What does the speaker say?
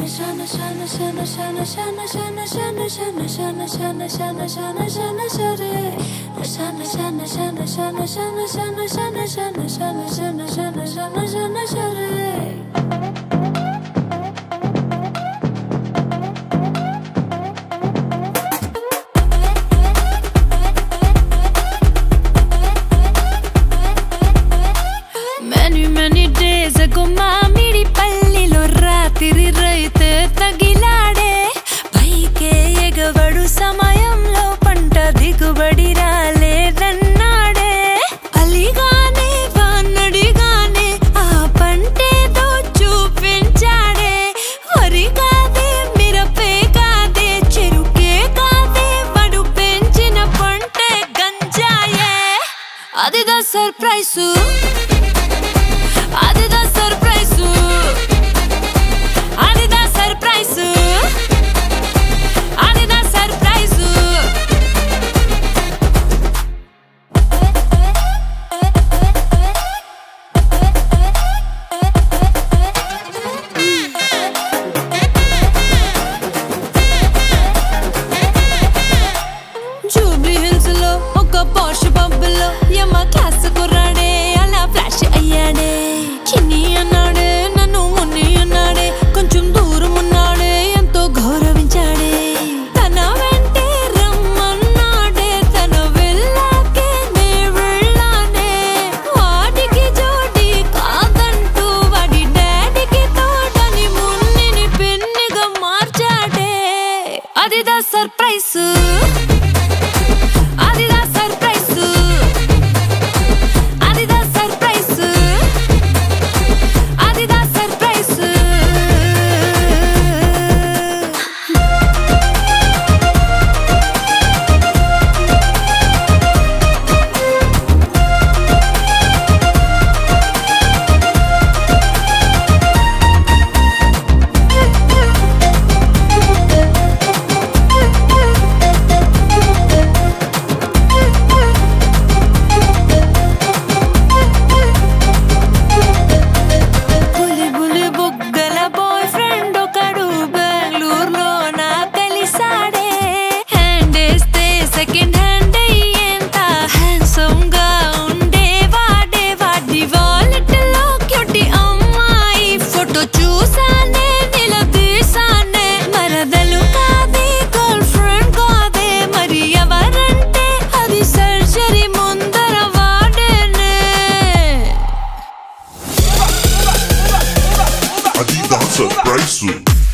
Many days ago మామిడి పల్లిలో రాత్రి రైతే తగిలాడే పైకే ఎగవడు సమయంలో పంట దిగుబడి రాలేదన్నాడే అలిగానే వానడిగానే ఆ పంటేదో చూపించాడే వరి కాదే మిరపే కాదే చెరుకే కాదే వాడు పెంచిన పంటే గంజాయే అదిదా surprise Adida surprise Adida surprise Adida surprise Jubilee Hills lo oka posh pub lo yama class kurrade ala flash ayyade చిన్ని అన్నాడే నన్ను మున్ని అన్నాడే కొంచెం దూరం ఉన్నాడే ఎంతో గౌరవించాడే తన వెంటే రమ్మన్నాడే తన వెళ్ళాకే నే వెళ్ళానే వాడికి జోడి కాదంటూ వాడి డాడీకి తోడని మున్నిని పిన్నిగా మార్చాడే అదిదా సర్ప్రైజ్ అదిదా సర్ప్రైజ్ అదిదా సర్ప్రైజ్ Adida surprise